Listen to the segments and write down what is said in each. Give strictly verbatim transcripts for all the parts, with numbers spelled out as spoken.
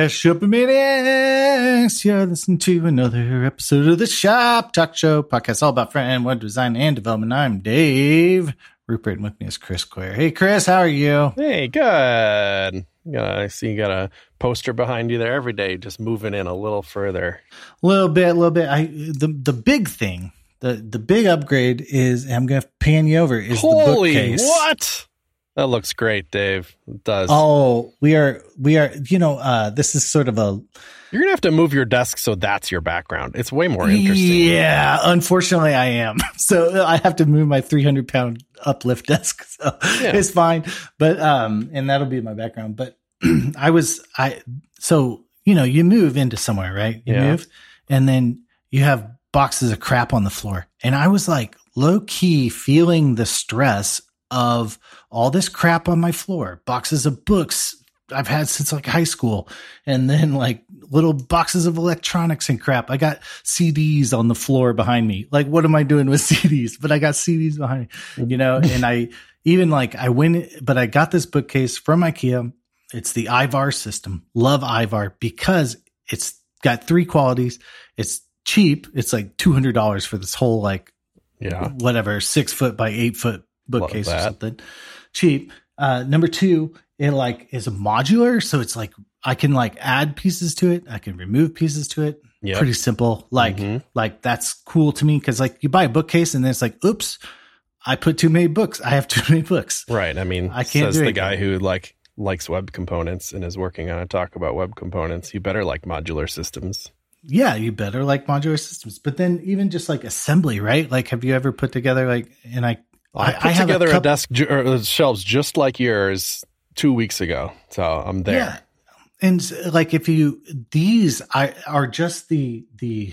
Shopomaniacs. You're listening to another episode of the Shop Talk Show podcast, all about front end web design and development. I'm Dave Rupert, and with me is Chris Quare. Hey, Chris, how are you? Hey, good. Yeah, I see you got a poster behind you there every day, just moving in a little further. A little bit, a little bit. I the the big thing, the the big upgrade is, I'm going to pan you over, is Holy, the bookcase. What? That looks great, Dave. It does. Oh, we are, we are, you know, uh, this is sort of a... You're going to have to move your desk so that's your background. It's way more interesting. Yeah, unfortunately I am. So I have to move my three hundred pound uplift desk. So yeah. It's fine. But, um, and that'll be my background. But I was, I, so, you know, you move into somewhere, right? You yeah. move and then you have boxes of crap on the floor. And I was like low key feeling the stress of all this crap on my floor, boxes of books I've had since like high school, and then like little boxes of electronics and crap. I got C Ds on the floor behind me. Like, what am I doing with C Ds? But I got C Ds behind me, you know, and I even like I went, but I got this bookcase from IKEA. It's the Ivar system. Love Ivar because it's got three qualities. It's cheap. It's like two hundred dollars for this whole, like, yeah, whatever, six foot by eight foot bookcase or something. Cheap. Uh, number two, it like is a modular. So it's like, I can like add pieces to it. I can remove pieces to it. Yep. Pretty simple. Like, mm-hmm. like that's cool to me. Cause like you buy a bookcase and then it's like, oops, I put too many books. I have too many books. Right. I mean, I can't says do the guy who like likes web components and is working on a talk about web components. You better like modular systems. Yeah, you better like modular systems. But then even just like assembly, right? Like, have you ever put together like, and I, I put I have together a, couple, a desk ju- or shelves just like yours two weeks ago. So I'm there. Yeah. And like, if you, these I, are just the, the,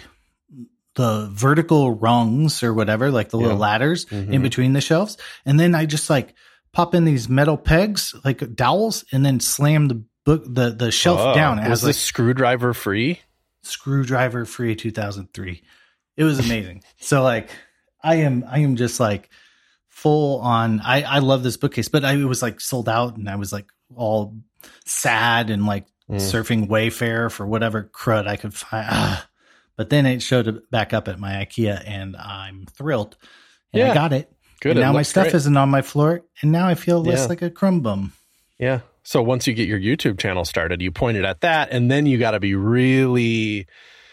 the vertical rungs or whatever, like the little yeah. ladders mm-hmm. in between the shelves. And then I just like pop in these metal pegs, like dowels, and then slam the book, the, the shelf oh, down. Was this like, screwdriver free? Screwdriver free two thousand three. It was amazing. So like, I am, I am just like, full on. I, I love this bookcase, but I, it was like sold out and I was like all sad and like mm. surfing Wayfair for whatever crud I could find. Ah. But then it showed back up at my IKEA and I'm thrilled. And yeah. I got it. Good. And it now my stuff great. isn't on my floor. And now I feel less yeah. like a crumb bum. Yeah. So once you get your YouTube channel started, you pointed at that and then you got to be really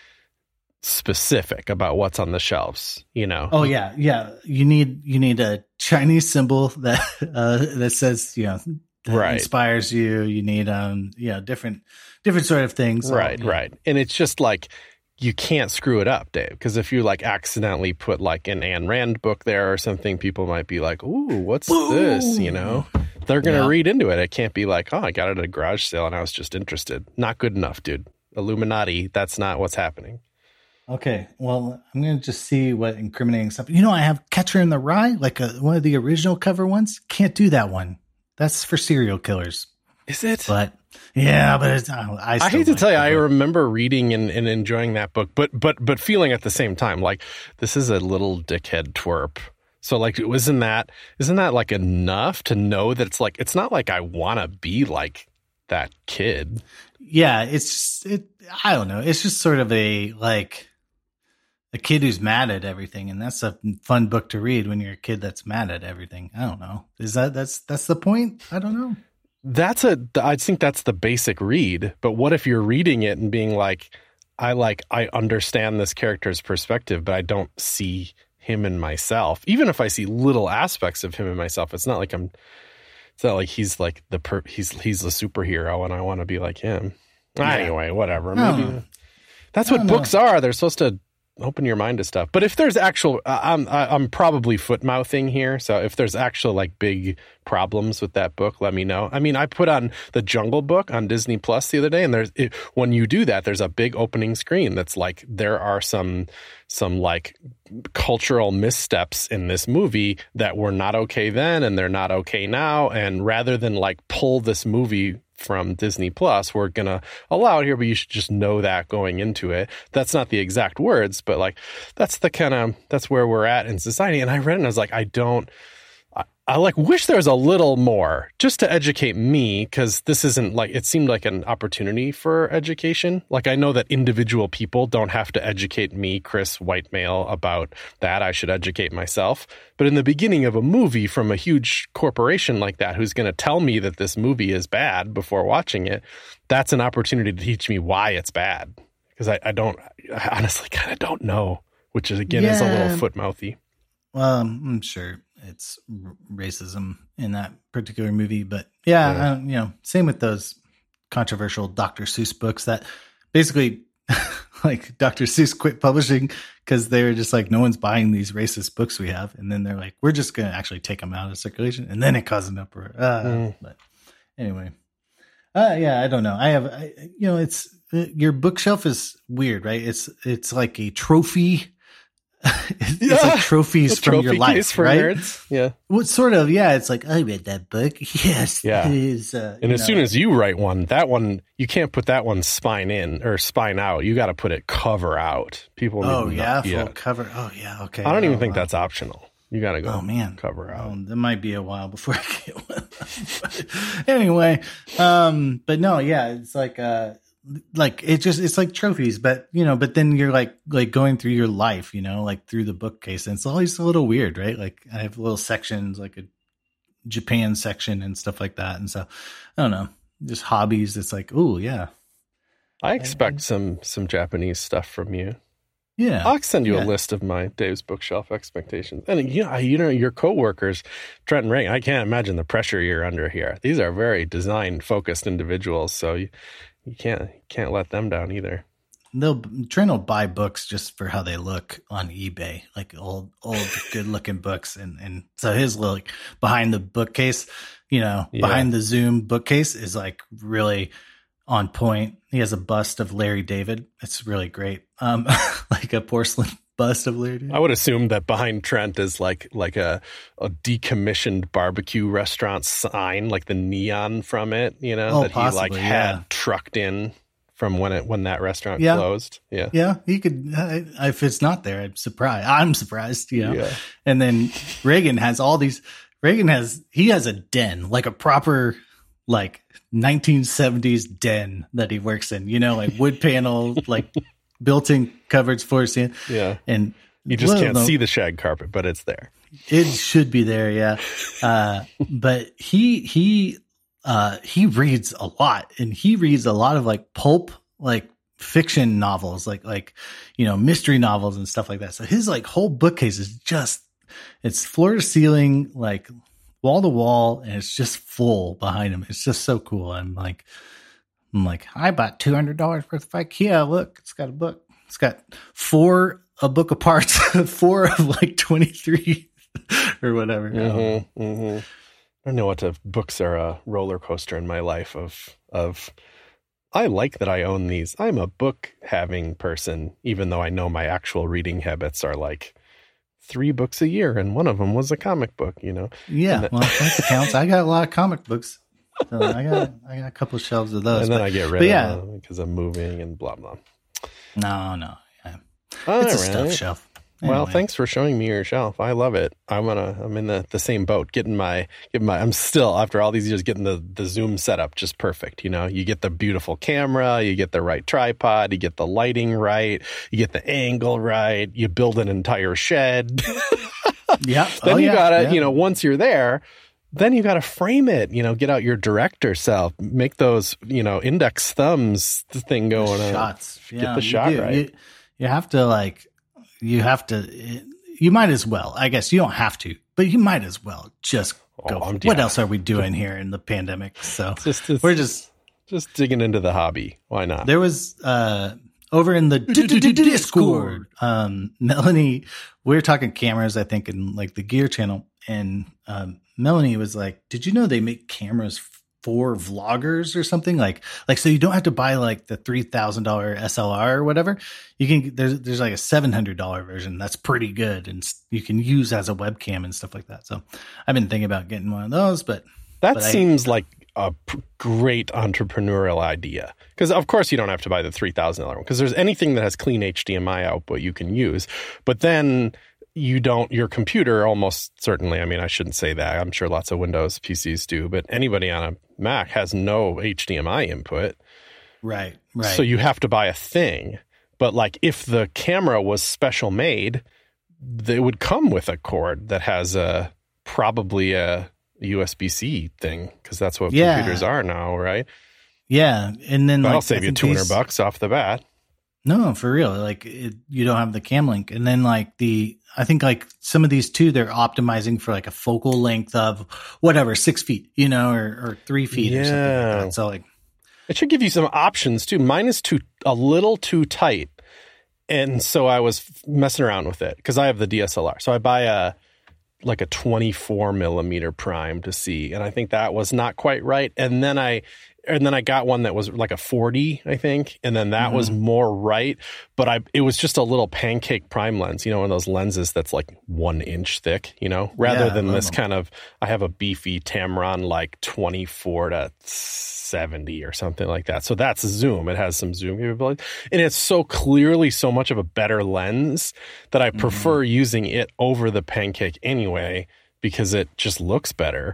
specific about what's on the shelves, you know? Oh yeah. Yeah. You need, you need a Chinese symbol that, uh, that says, you know, that right. inspires you. You need, um, you know, different, different sort of things. Right. So, yeah. Right. And it's just like, you can't screw it up, Dave, because if you like accidentally put like an Ayn Rand book there or something, people might be like, ooh, what's Ooh. this? You know, they're going to yeah. read into it. It can't be like, oh, I got it at a garage sale and I was just interested. Not good enough, dude. Illuminati. That's not what's happening. Okay, well, I'm going to just see what incriminating stuff. You know, I have Catcher in the Rye, like a, one of the original cover ones. Can't do that one. That's for serial killers. Is it? But yeah, but it's, I, I, I hate to tell you, I remember reading and, and enjoying that book, but but but feeling at the same time like this is a little dickhead twerp. So like, isn't that isn't that like enough to know that it's like it's not like I want to be like that kid. Yeah, it's it. I don't know. It's just sort of a like. A kid who's mad at everything, and that's a fun book to read when you're a kid that's mad at everything. I don't know. Is that that's that's the point? I don't know. That's a. I think that's the basic read. But what if you're reading it and being like, I like I understand this character's perspective, but I don't see him in myself. Even if I see little aspects of him in myself, it's not like I'm. It's not like he's like the per, he's he's the superhero, and I want to be like him. Yeah. Anyway, whatever. Maybe know. That's what books know. are. They're supposed to open your mind to stuff. But if there's actual, uh, I'm I'm probably foot mouthing here. So if there's actual like big problems with that book, let me know. I mean, I put on the Jungle Book on Disney Plus the other day, and there's it, when you do that, there's a big opening screen that's like there are some some like cultural missteps in this movie that were not okay then, and they're not okay now. And rather than like pull this movie from Disney Plus, we're going to allow it here, but you should just know that going into it. That's not the exact words, but like, that's the kind of, that's where we're at in society. And I read it and I was like, I don't, I, I like wish there was a little more just to educate me, because this isn't like, it seemed like an opportunity for education. Like, I know that individual people don't have to educate me, Chris, white male, about that. I should educate myself. But in the beginning of a movie from a huge corporation like that, who's going to tell me that this movie is bad before watching it, that's an opportunity to teach me why it's bad. Because I, I don't, I honestly kind of don't know, which is, again, yeah. is a little foot mouthy. Well, I'm sure it's r- racism in that particular movie, but yeah, Yeah. uh, you know, same with those controversial Doctor Seuss books that basically like Doctor Seuss quit publishing because they were just like, no one's buying these racist books we have. And then they're like, we're just going to actually take them out of circulation. And then it caused an uproar. Uh, Mm. But anyway, uh, yeah, I don't know. I have, I, you know, it's, uh, your bookshelf is weird, right? It's, it's like a trophy. it's Yeah. like trophies A from trophy your life, case for right? nerds. Yeah. What sort of, yeah, it's like, I read that book. Yes. Yeah. It is, uh, And you as know, soon as you write one, that one, you can't put that one spine in or spine out. You got to put it cover out. People need oh, to know- yeah, full yeah. cover. Oh, yeah. Okay. I don't even Oh, think wow. that's optional. You got to go Oh, man. cover out. Oh, that might be a while before I get one. Anyway, um, but no, yeah, it's like, uh, like it just, it's like trophies, but you know, but then you're like, like going through your life, you know, like through the bookcase, and it's always a little weird, right? Like I have little sections, like a Japan section and stuff like that. And so I don't know, just hobbies. It's like, oh yeah. I expect some some Japanese stuff from you. Yeah. I'll send you Yeah. a list of my Dave's bookshelf expectations. And you know, you know, your coworkers, Trent and Reagan, I can't imagine the pressure you're under here. These are very design focused individuals, so you, you can't you can't let them down either. They'll Trent will buy books just for how they look on eBay, like old, old, good looking books. And, and so his like behind the bookcase, you know, Yeah. behind the Zoom bookcase is like really on point. He has a bust of Larry David. It's really great. Um, like a porcelain bust of Larry David. I would assume that behind Trent is like like a, a decommissioned barbecue restaurant sign, like the neon from it, you know, Oh, that he like possibly, had yeah. trucked in from when it when that restaurant Yeah. closed. Yeah. Yeah, he could. Uh, if it's not there, I'm surprised. I'm surprised, you know. Yeah. And then Reagan has all these. Reagan has he has a den, like a proper like nineteen seventies den that he works in. You know, like wood panel, like built-in cupboards, floor stand. Yeah. And You just well, can't no, see the shag carpet, but it's there. it should be there, yeah. Uh, but he he uh, he reads a lot, and he reads a lot of like pulp, like fiction novels, like like you know mystery novels and stuff like that. So his like whole bookcase is just it's floor to ceiling, like wall to wall, and it's just full behind him. It's just so cool. I'm like, I'm like, I bought two hundred dollars worth of IKEA. Look, it's got a book. It's got four a book of parts, four of like twenty three. Or whatever. Mm-hmm, mm-hmm. I don't know what to, books are a roller coaster in my life of, of, I like that I own these. I'm a book having person, even though I know my actual reading habits are like three books a year. And one of them was a comic book, you know? Yeah. Then, well, that counts. I got a lot of comic books. So I got, I got a couple of shelves of those. and then but, I get rid but of yeah. them because I'm moving and blah, blah. No, no. Yeah. All It's a right. stuff shelf. Well, Anyway. thanks for showing me your shelf. I love it. I'm gonna. I'm in the, the same boat. Getting my. Getting my. I'm still after all these years getting the the Zoom setup just perfect. You know, you get the beautiful camera, you get the right tripod, you get the lighting right, you get the angle right. You build an entire shed. Yeah. then oh, you yeah, gotta. yeah. You know, once you're there, then you gotta frame it. You know, get out your director self, make those. You know, index thumbs thing going on. shots. Get Yeah, the you shot do. right. You, you have to like, you have to, you might as well, I guess you don't have to, but you might as well just go. Oh, I'm- what yeah. else are we doing here in the pandemic? So Just, it's, we're just, just digging into the hobby. Why not? there was, uh, over in the Discord, um, Melanie, we were talking cameras, I think, in like the Gear channel. And, um, Melanie was like, did you know they make cameras for vloggers or something like, like, so you don't have to buy like the three thousand dollars S L R or whatever. You can, there's, there's like a seven hundred dollars version. That's pretty good. And you can use as a webcam and stuff like that. So I've been thinking about getting one of those, but That but I- seems like a p- great entrepreneurial idea. Because, of course, you don't have to buy the three thousand dollars one. Because there's anything that has clean H D M I output you can use. But then you don't, your computer almost certainly, I mean, I shouldn't say that. I'm sure lots of Windows P Cs do, but anybody on a Mac has no H D M I input. Right, right. So you have to buy a thing. But like if the camera was special made, they would come with a cord that has a probably a U S B C thing, because that's what yeah. computers are now, right? Yeah, and then that'll like, save you two hundred these, bucks off the bat. No, for real. Like it, you don't have the cam link, and then like the I think like some of these too, they're optimizing for like a focal length of whatever six feet, you know, or, or three feet yeah. or something like that. So like. It should give you some options too. Mine is too a little too tight, and so I was messing around with it because I have the D S L R. So I buy a like a twenty-four millimeter prime to see, and I think that was not quite right. And then I and then I got one that was like a forty, I think, and then that mm-hmm. was more right. But I it was just a little pancake prime lens, you know, one of those lenses that's like one inch thick, you know, rather yeah, than this them. kind of. I have a beefy Tamron like twenty-four to seventy or something like that. So that's zoom. It has some zoom capability, and it's so clearly so much of a better lens that I prefer mm-hmm. using it over the pancake anyway, because it just looks better.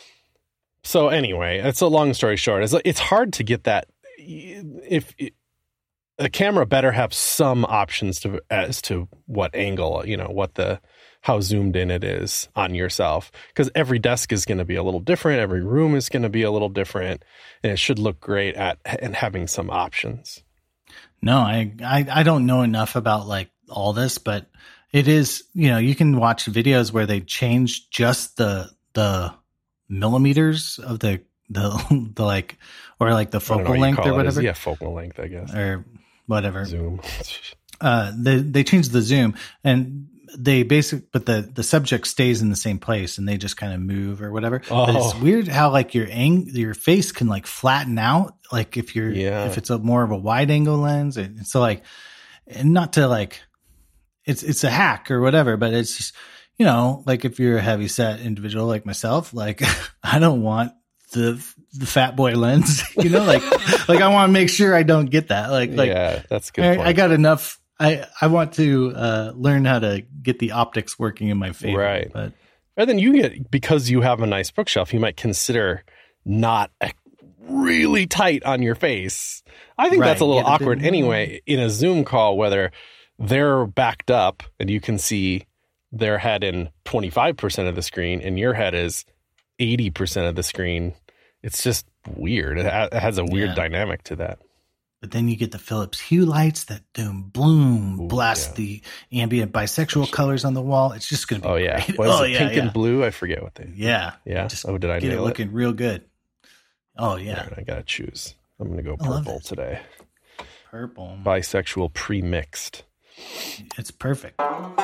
So anyway, it's a long story short. It's it's hard to get that. If it, a camera better have some options to as to what angle, you know, what the how zoomed in it is on yourself, because every desk is going to be a little different. Every room is going to be a little different, and it should look great at and having some options. No, I, I, I don't know enough about like all this, but it is, you know, you can watch videos where they change just the, the millimeters of the, the, the like, or like the focal length or whatever. Yeah. Focal length, I guess. Or whatever. Zoom. uh, they, they change the zoom, and they basic, but the, the subject stays in the same place, and they just kind of move or whatever. Oh. But it's weird how like your ang- your face can like flatten out. Like if you're, yeah. if it's a more of a wide angle lens, and so like, and not to like, it's, it's a hack or whatever, but it's just, you know, like if you're a heavy set individual like myself, like I don't want the, the fat boy lens, you know, like, like I want to make sure I don't get that. Like, like, yeah, that's good. I, I got enough. I, I want to uh, learn how to get the optics working in my favor. Right. But and then you get, because you have a nice bookshelf, you might consider not really tight on your face. I think right. that's a little awkward anyway in a Zoom call, whether they're backed up and you can see their head in twenty-five percent of the screen and your head is eighty percent of the screen. It's just weird. It, ha- it has a weird yeah. dynamic to that. But then you get the Philips Hue lights that doom, bloom, Ooh, blast yeah. the ambient bisexual colors on the wall. It's just going to be Oh, yeah. great. What is oh, it, yeah, pink yeah. and blue? I forget what they Yeah. Yeah. Just oh, did I get nail it looking it? real good. Oh, yeah. Right, I got to choose. I'm going to go purple today. Purple. Bisexual pre-mixed. It's perfect.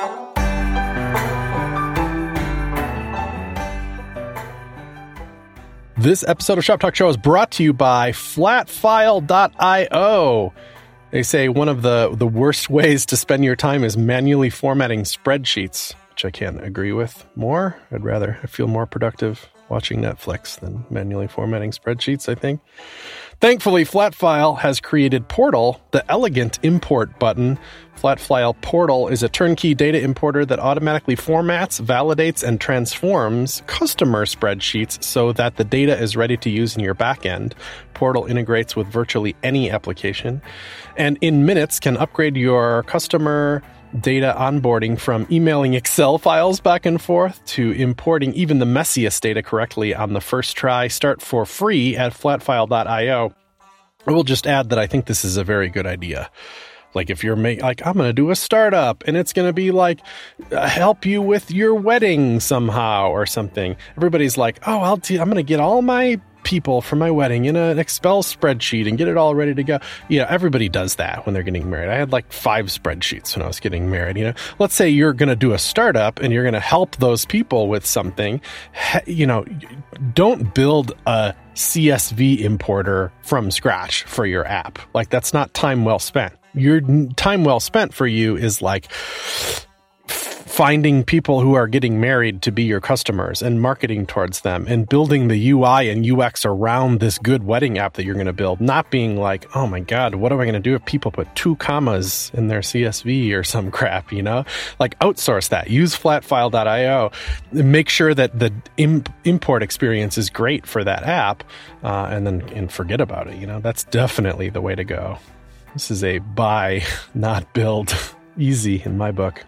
This episode of Shop Talk Show is brought to you by flatfile dot io. They say one of the, the worst ways to spend your time is manually formatting spreadsheets, which I can't agree with more. I'd rather I feel more productive watching Netflix than manually formatting spreadsheets, I think. Thankfully, Flatfile has created Portal, the elegant import button. Flatfile Portal is a turnkey data importer that automatically formats, validates, and transforms customer spreadsheets so that the data is ready to use in your backend. Portal integrates with virtually any application, and in minutes can upgrade your customer data onboarding from emailing Excel files back and forth to importing even the messiest data correctly on the first try. Start for free at flatfile dot io. I will just add that I think this is a very good idea. Like if you're make, like, I'm going to do a startup and it's going to be like uh, help you with your wedding somehow or something. Everybody's like, oh, I'll t- I'm going to get all my people for my wedding in an Excel spreadsheet and get it all ready to go. You know, everybody does that when they're getting married. I had like five spreadsheets when I was getting married. You know, let's say you're going to do a startup and you're going to help those people with something. You know, don't build a C S V importer from scratch for your app. Like that's not time well spent. Your time well spent for you is like finding people who are getting married to be your customers and marketing towards them and building the U I and U X around this good wedding app that you're going to build, not being like, oh my God, what am I going to do if people put two commas in their C S V or some crap, you know? Like outsource that, use flatfile dot io, make sure that the imp- import experience is great for that app, uh, and then and forget about it, you know? That's definitely the way to go. This is a buy, not build. Easy in my book.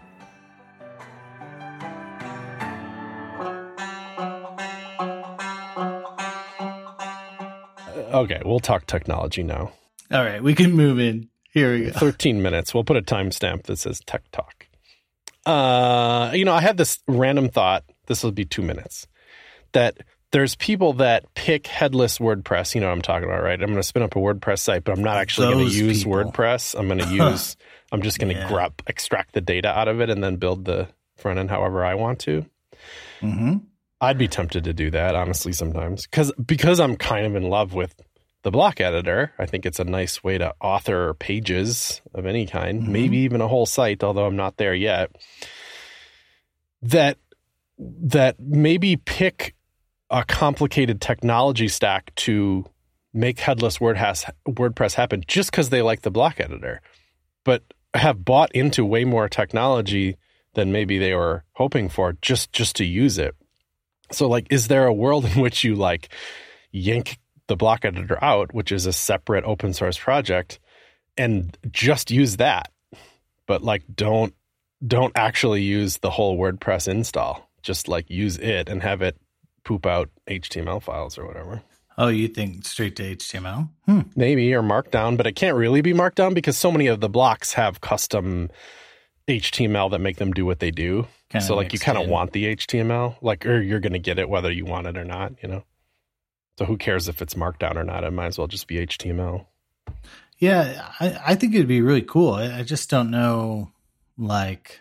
Okay, we'll talk technology now. All right, we can move in. Here we go. thirteen minutes. We'll put a timestamp that says Tech Talk. Uh, you know, I had this random thought. This will be two minutes. That there's people that pick headless WordPress. You know what I'm talking about, right? I'm going to spin up a WordPress site, but I'm not actually going to use people. WordPress. I'm going to use, I'm just going to yeah. grab, extract the data out of it and then build the front end however I want to. Mm-hmm. I'd be tempted to do that, honestly, sometimes. Because because I'm kind of in love with the block editor. I think it's a nice way to author pages of any kind, mm-hmm. maybe even a whole site, although I'm not there yet. That that maybe pick a complicated technology stack to make headless WordPress WordPress happen just because they like the block editor, but have bought into way more technology than maybe they were hoping for just just to use it. So, like, is there a world in which you, like, yank the block editor out, which is a separate open source project, and just use that, but, like, don't don't actually use the whole WordPress install. Just, like, use it and have it poop out H T M L files or whatever. Oh, you think straight to H T M L? Hmm. Maybe, or Markdown, but it can't really be Markdown because so many of the blocks have custom H T M L that make them do what they do. Kinda so like you kind of want the H T M L, like, or you're going to get it whether you want it or not, you know? So who cares if it's Markdown or not? It might as well just be H T M L. Yeah, I, I think it'd be really cool. I, I just don't know, like,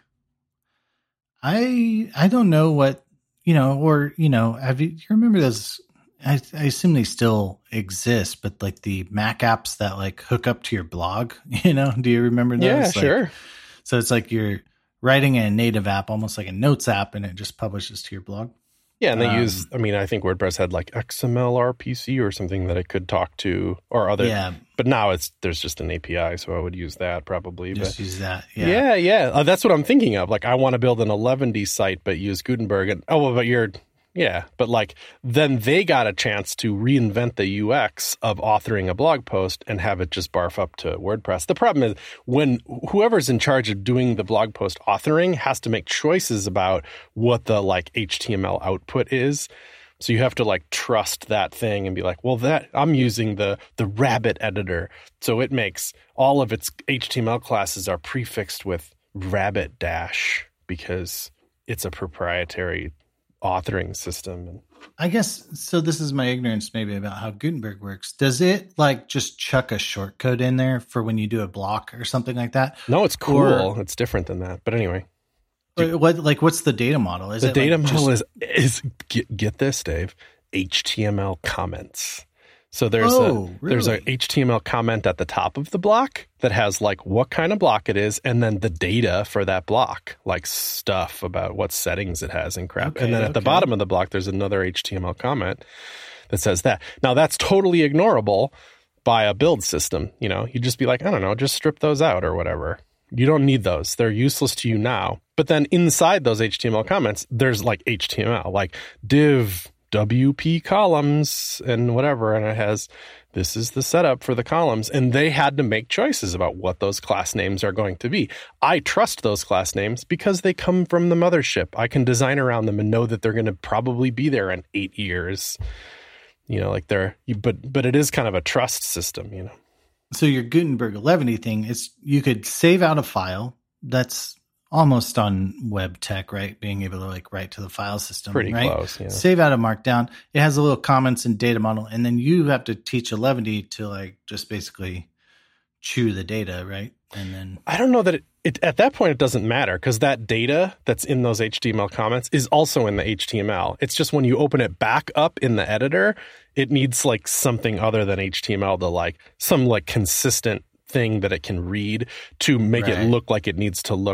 I I don't know what, you know, or, you know, have you, do you remember those, I, I assume they still exist, but like the Mac apps that like hook up to your blog, you know, do you remember those? Yeah, like, sure. So it's like you're writing a native app, almost like a notes app, and it just publishes to your blog. Yeah, and they um, use, I mean, I think WordPress had like X M L R P C or something that it could talk to, or other. Yeah. But now it's there's just an A P I, so I would use that probably. Just but, use that. Yeah, yeah. yeah. Uh, that's what I'm thinking of. Like, I want to build an eleven D site, but use Gutenberg. And, oh, well, but you're, yeah. But like, then they got a chance to reinvent the U X of authoring a blog post and have it just barf up to WordPress. The problem is when whoever's in charge of doing the blog post authoring has to make choices about what the like H T M L output is. So you have to like trust that thing and be like, well, that I'm using the the Rabbit editor. So it makes all of its H T M L classes are prefixed with Rabbit dash because it's a proprietary authoring system. I guess, so this is my ignorance maybe about how Gutenberg works. Does it like just chuck a shortcode in there for when you do a block or something like that? No, it's cool. Or, it's different than that. But anyway. What, like, what's the data model? Is the it data like model just... is, is get, get this, Dave, H T M L comments. So there's oh, a really? there's a H T M L comment at the top of the block that has like what kind of block it is, and then the data for that block, like stuff about what settings it has and crap. Okay, and then at okay. the bottom of the block, there's another H T M L comment that says that. Now that's totally ignorable by a build system. You know, you'd just be like, I don't know, just strip those out or whatever. You don't need those. They're useless to you now. But then inside those H T M L comments, there's like H T M L, like div W P columns and whatever. And it has, this is the setup for the columns. And they had to make choices about what those class names are going to be. I trust those class names because they come from the mothership. I can design around them and know that they're going to probably be there in eight years. You know, like they're, but, but it is kind of a trust system, you know. So your Gutenberg eleven thing is you could save out a file that's almost on web tech, right? Being able to like write to the file system. Pretty right? close, yeah. Save out a markdown. It has a little comments and data model. And then you have to teach eleven D to like just basically chew the data, right? And then I don't know that it, it at that point it doesn't matter because that data that's in those H T M L comments is also in the H T M L. It's just when you open it back up in the editor, it needs like something other than H T M L to like some like consistent thing that it can read to make right. it look like it needs to look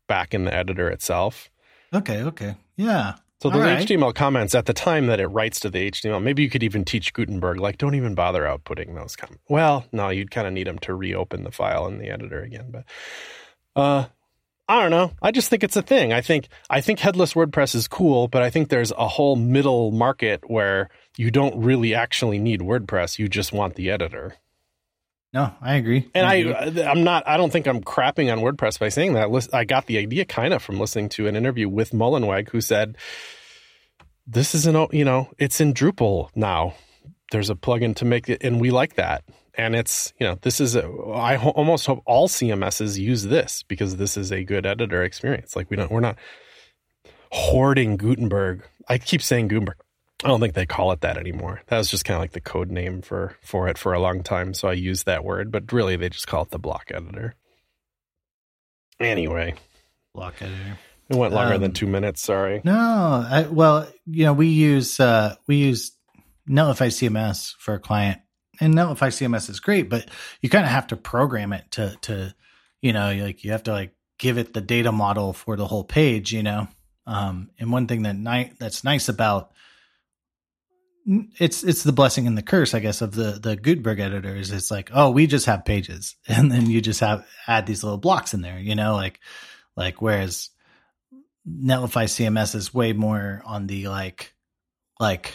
back in the editor itself. Okay, okay. Yeah. So those right. H T M L comments at the time that it writes to the H T M L, maybe you could even teach Gutenberg, like, don't even bother outputting those comments. Well, no, you'd kind of need them to reopen the file in the editor again. But uh, I don't know. I just think it's a thing. I think I think headless WordPress is cool, but I think there's a whole middle market where you don't really actually need WordPress. You just want the editor. No, I agree. And I, I, agree. I'm not, I don't think I'm crapping on WordPress by saying that. I got the idea kind of from listening to an interview with Mullenweg, who said, this is an, you know, it's in Drupal now. There's a plugin to make it, and we like that. And it's, you know, this is, a, I ho- almost hope all C M Ss use this because this is a good editor experience. Like we don't, we're not hoarding Gutenberg. I keep saying Gutenberg. I don't think they call it that anymore. That was just kind of like the code name for, for it for a long time. So I used that word, but really they just call it the block editor. Anyway. Block editor. It went longer um, than two minutes. Sorry. No, I, well, you know, we use, uh, we use Netlify C M S for a client, and Netlify C M S is great, but you kind of have to program it to, to, you know, like you have to like give it the data model for the whole page, you know? Um, and one thing that ni- that's nice about it's it's the blessing and the curse, I guess, of the the Gutenberg editors. It's like, oh, we just have pages, and then you just have add these little blocks in there, you know, like like whereas Netlify C M S is way more on the like like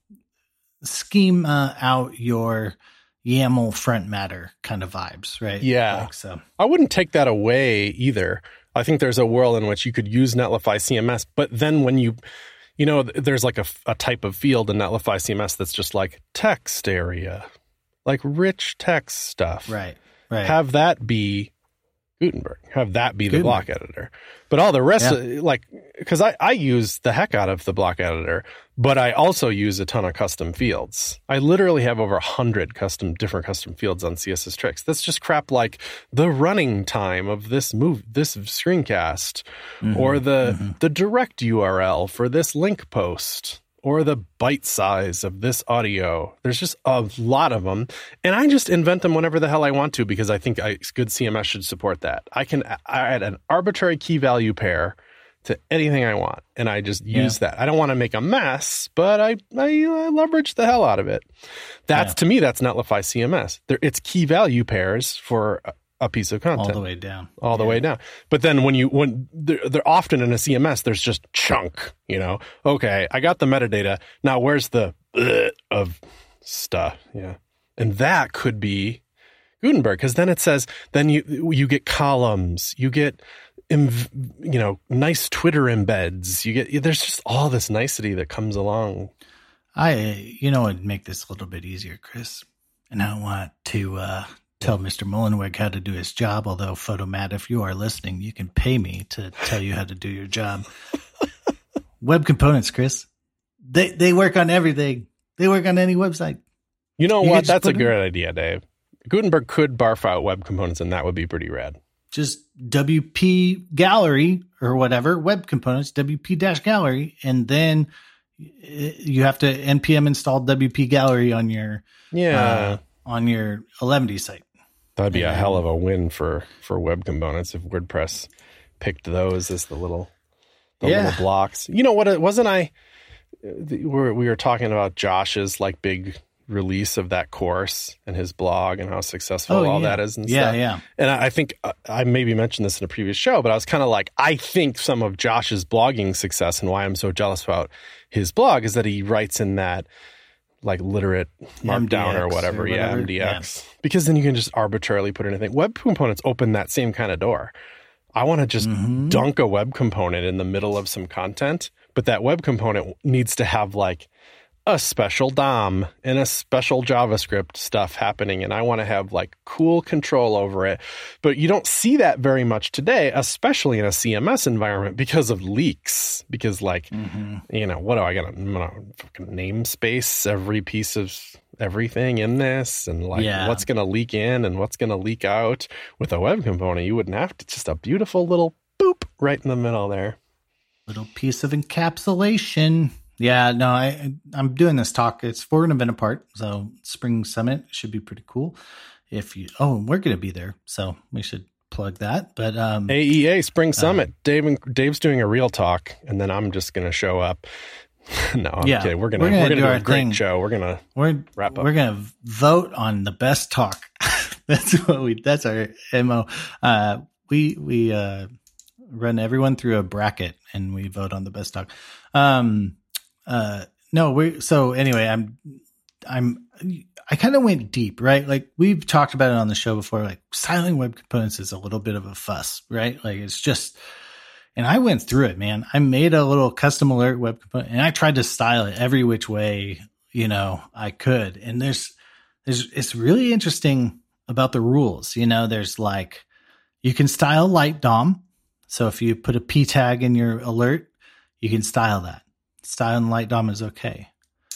scheme uh, out your YAML front matter kind of vibes, right? Yeah. Like, so I wouldn't take that away either. I think there's a world in which you could use Netlify C M S, but then when you You know, there's like a, a type of field in Netlify C M S that's just like text area, like rich text stuff. Right, right. Have that be Gutenberg. Have that be the Gutenberg. block editor. But all the rest, Yeah. of, like, because I, I use the heck out of the block editor, but I also use a ton of custom fields. I literally have over a hundred custom, different custom fields on C S S Tricks. That's just crap like the running time of this move, this screencast, mm-hmm, or the mm-hmm. the direct U R L for this link post, or the byte size of this audio. There's just a lot of them. And I just invent them whenever the hell I want to because I think I, good C M S should support that. I can add an arbitrary key value pair to anything I want, and I just use yeah. that. I don't want to make a mess, but I, I, I leverage the hell out of it. That's yeah. to me, that's Netlify C M S. There, it's key value pairs for a, a piece of content. All the way down. All yeah. the way down. But then when you, when they're, they're often in a C M S, there's just chunk, you know, okay, I got the metadata. Now where's the uh, of stuff? Yeah. And that could be Gutenberg. Cause then it says, then you, you get columns, you get, you know, nice Twitter embeds. You get, there's just all this nicety that comes along. I, you know, it'd make this a little bit easier, Chris. And I want to, uh, tell Mister Mullenweg how to do his job. Although, Photomat, if you are listening, you can pay me to tell you how to do your job. Web components, Chris. They they work on everything. They work on any website. You know you what? That's a great idea, Dave. Gutenberg could barf out web components, and that would be pretty rad. Just W P gallery or whatever, web components, W P dash gallery, and then you have to N P M install W P gallery on your yeah uh, on your Eleventy site. That'd be and, a hell of a win for, for web components if WordPress picked those as the little the yeah. little blocks. You know what? Wasn't I? We were, we were talking about Josh's like big release of that course and his blog and how successful oh, all yeah. that is and yeah, stuff. Yeah, And I, I think uh, I maybe mentioned this in a previous show, but I was kind of like, I think some of Josh's blogging success and why I'm so jealous about his blog is that he writes in that like literate markdown M D X or whatever. or Yeah, whatever. M D X. Yeah. Because then you can just arbitrarily put anything. Web components open that same kind of door. I want to just mm-hmm. dunk a web component in the middle of some content, but that web component needs to have like a special D O M and a special JavaScript stuff happening. And I want to have like cool control over it. But you don't see that very much today, especially in a C M S environment because of leaks. Because like, mm-hmm. you know, what do I got to fucking namespace every piece of everything in this? And like yeah. what's going to leak in and what's going to leak out with a web component? You wouldn't have to, just a beautiful little boop right in the middle there. Little piece of encapsulation. Yeah, no, I, I'm doing this talk. It's for an event apart. So Spring Summit should be pretty cool. If you, oh, we're going to be there. So we should plug that. But um, A E A Spring Summit. Uh, Dave and Dave's doing a real talk, and then I'm just going to show up. no, I'm yeah, kidding. We're gonna we're gonna, we're gonna do, do a great thing. show. We're gonna we're wrap up. We're gonna vote on the best talk. that's what we. That's our M O. Uh, we we uh, run everyone through a bracket, and we vote on the best talk. Um, uh, no, we. So anyway, I'm I'm. I kind of went deep, right? Like we've talked about it on the show before. Like styling web components is a little bit of a fuss, right? Like it's just. And I went through it, man. I made a little custom alert web component and I tried to style it every which way, you know, I could. And there's, there's, it's really interesting about the rules. You know, there's like, you can style light D O M. So if you put a P tag in your alert, you can style that. Styling light D O M is okay.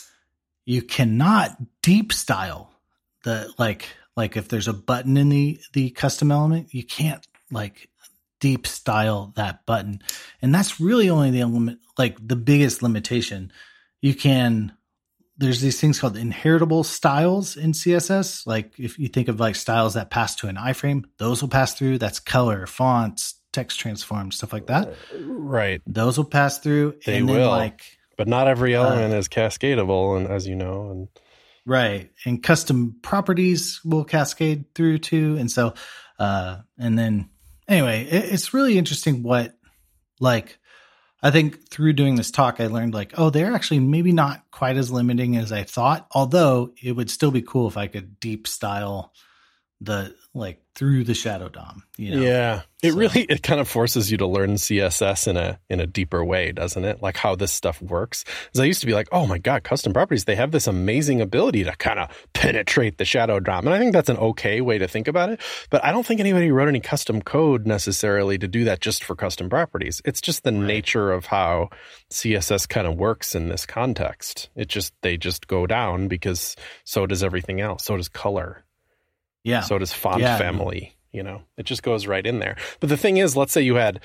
You cannot deep style the, like, like if there's a button in the, the custom element, you can't like, deep style that button. And that's really only the element, like the biggest limitation. You can, there's these things called inheritable styles in C S S. Like if you think of like styles that pass to an iframe, those will pass through. That's color, fonts, text transforms, stuff like that. Right. Those will pass through. They and will. Then like, but not every element uh, is cascadable. And as you know, and right. And custom properties will cascade through too. And so, uh, and then, Anyway, it's really interesting what, like, I think through doing this talk, I learned like, oh, they're actually maybe not quite as limiting as I thought, although it would still be cool if I could deep style the, like, through the shadow D O M, you know? Yeah. It so. really, it kind of forces you to learn C S S in a, in a deeper way, doesn't it? Like how this stuff works. Because I used to be like, oh my God, custom properties, they have this amazing ability to kind of penetrate the shadow D O M. And I think that's an okay way to think about it. But I don't think anybody wrote any custom code necessarily to do that just for custom properties. It's just the right. nature of how C S S kind of works in this context. It just, they just go down because so does everything else. So does color. Yeah. So does font yeah. family, you know, it just goes right in there. But the thing is, let's say you had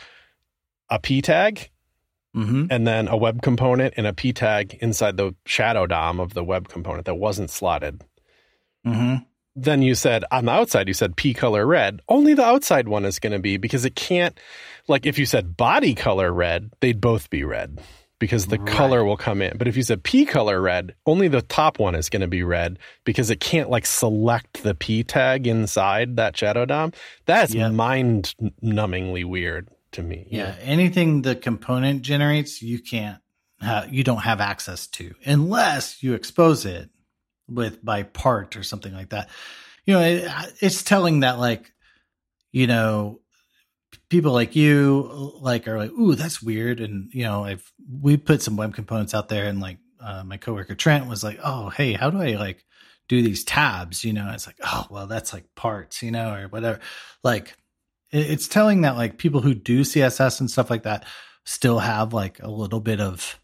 a P tag mm-hmm. and then a web component and a P tag inside the shadow D O M of the web component that wasn't slotted. Mm-hmm. Then you said on the outside, you said P color red. Only the outside one is going to be because it can't, like if you said body color red, they'd both be red. Because the right. color will come in. But if you said P color red, only the top one is going to be red because it can't like select the P tag inside that shadow D O M. That's yep. mind numbingly weird to me. Yeah. Know? Anything the component generates, you can't have, you don't have access to unless you expose it with by part or something like that. You know, it, it's telling that like, you know, people like you like are like, ooh, that's weird. And, you know, I've, we put some web components out there and like, uh, my coworker Trent was like, oh, hey, how do I like do these tabs? You know, it's like, oh, well, that's like parts, you know, or whatever. Like it, it's telling that like people who do C S S and stuff like that still have like a little bit of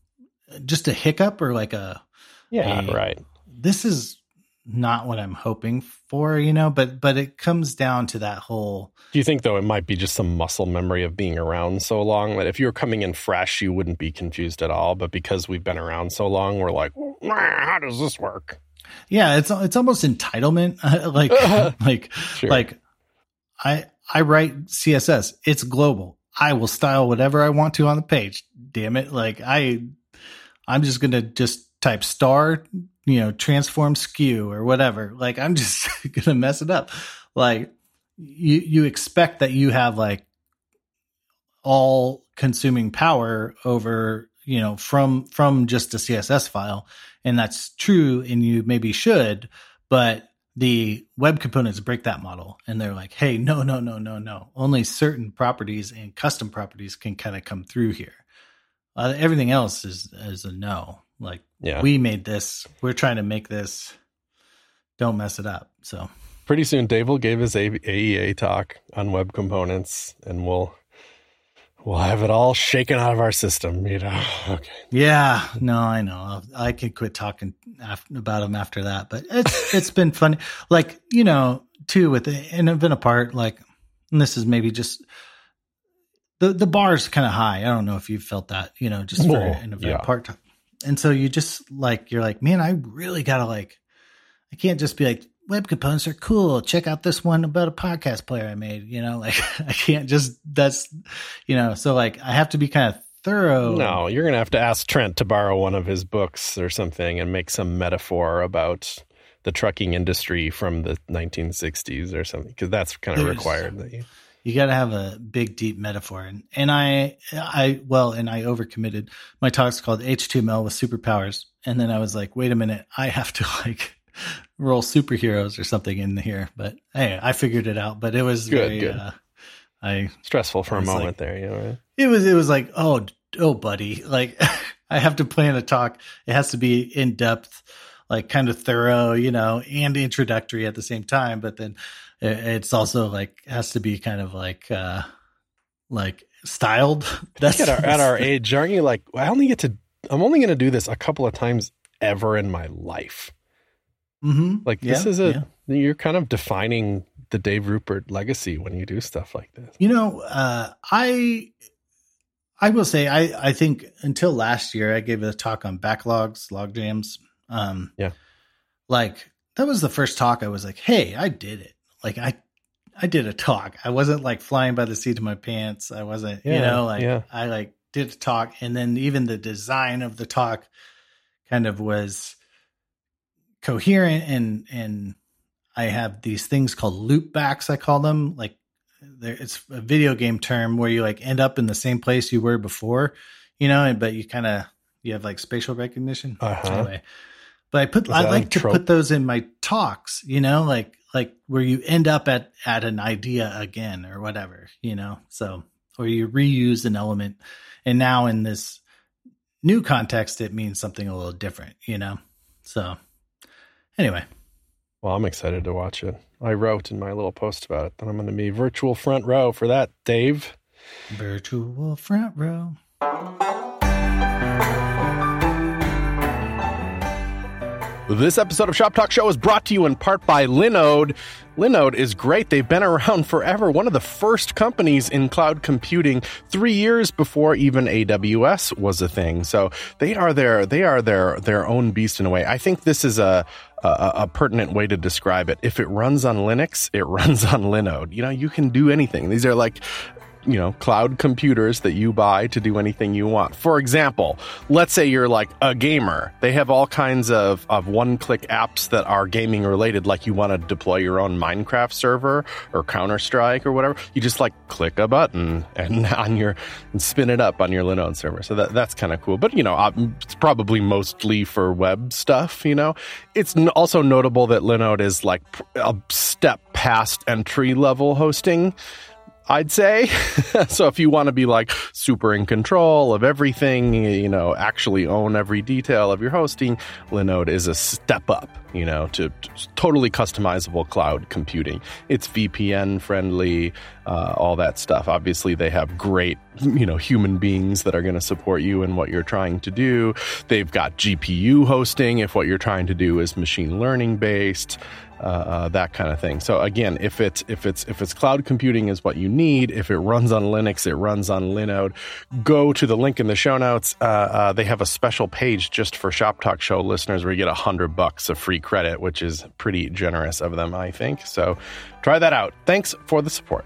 just a hiccup or like a, yeah, a, right. This is not what I'm hoping for, you know, but, but it comes down to that whole. Do you think though, it might be just some muscle memory of being around so long that if you were coming in fresh, you wouldn't be confused at all. But because we've been around so long, we're like, well, how does this work? Yeah. It's, it's almost entitlement. like, like, sure. like I, I write C S S. It's global. I will style whatever I want to on the page. Damn it. Like I, I'm just going to just type star, you know, transform skew or whatever. Like I'm just going to mess it up. Like you, you expect that you have like all consuming power over, you know, from, from just a C S S file. And that's true. And you maybe should, but the web components break that model. And they're like, hey, no, no, no, no, no. Only certain properties and custom properties can kind of come through here. Uh, everything else is, is a no. Like yeah. we made this, we're trying to make this, don't mess it up. So pretty soon Dave will give his A E A talk on web components and we'll, we'll have it all shaken out of our system, you know? Okay. Yeah, no, I know. I can quit talking after, about them after that, but it's, it's been funny. Like, you know, too, with the, and I've been apart, like, and this is maybe just, the, the bar's kind of high. I don't know if you've felt that, you know, just for well, in a yeah. part time. And so you just like, you're like, man, I really gotta like, I can't just be like, web components are cool. Check out this one about a podcast player I made. You know, like I can't just, that's, you know, so like I have to be kind of thorough. No, you're going to have to ask Trent to borrow one of his books or something and make some metaphor about the trucking industry from the nineteen sixties or something, because that's kind of required. That you you got to have a big, deep metaphor. And, and I, I, well, and I overcommitted. My talk's called H T M L with superpowers. And then I was like, wait a minute, I have to like roll superheroes or something in here. But hey, I figured it out. But it was good, very, good. Uh, I stressful for a moment like, there. You know, right? It was, it was like, oh, oh, buddy, like I have to plan a talk. It has to be in depth, like kind of thorough, you know, and introductory at the same time. But then it's also like has to be kind of like uh like styled. That's at our, at our age, aren't you? Like, I only get to, I'm only going to do this a couple of times ever in my life. Mm-hmm. Like this yeah, is a, yeah. You're kind of defining the Dave Rupert legacy when you do stuff like this. You know, uh, I, I will say, I, I think until last year, I gave a talk on backlogs, log jams. Um, yeah. Like that was the first talk I was like, hey, I did it. Like I, I did a talk. I wasn't like flying by the seat of my pants. I wasn't, yeah, you know, like yeah. I like did a talk, and then even the design of the talk kind of was coherent, and, and I have these things called loop backs. I call them like there, it's a video game term where you like end up in the same place you were before, you know, and, but you kind of, you have like spatial recognition. Uh-huh. Anyway, but I put, I like to trope? put those in my talks, you know, like, like where you end up at, at an idea again or whatever, you know, so, or you reuse an element. And now in this new context, it means something a little different, you know? So anyway. Well, I'm excited to watch it. I wrote in my little post about it that I'm going to be virtual front row for that, Dave. Virtual front row. This episode of Shop Talk Show is brought to you in part by Linode. Linode is great. They've been around forever. One of the first companies in cloud computing, three years before even A W S was a thing. So they are their they are their their own beast in a way. I think this is a a, a pertinent way to describe it. If it runs on Linux, it runs on Linode. You know, you can do anything. These are like, you know, cloud computers that you buy to do anything you want. For example, let's say you're like a gamer. They have all kinds of, of one-click apps that are gaming related, like you want to deploy your own Minecraft server or Counter-Strike or whatever. You just like click a button and on your and spin it up on your Linode server. So that that's kind of cool. But, you know, it's probably mostly for web stuff, you know. It's also notable that Linode is like a step past entry-level hosting, I'd say. So if you want to be like super in control of everything, you know, actually own every detail of your hosting, Linode is a step up, you know, to, to totally customizable cloud computing. It's V P N friendly, uh, all that stuff. Obviously, they have great, you know, human beings that are going to support you in what you're trying to do. They've got G P U hosting if what you're trying to do is machine learning based. Uh, uh, that kind of thing. So again, if it's if it's if it's cloud computing is what you need, if it runs on Linux, it runs on Linode. Go to the link in the show notes. Uh, uh, they have a special page just for Shop Talk Show listeners where you get a hundred bucks of free credit, which is pretty generous of them, I think. So try that out. Thanks for the support.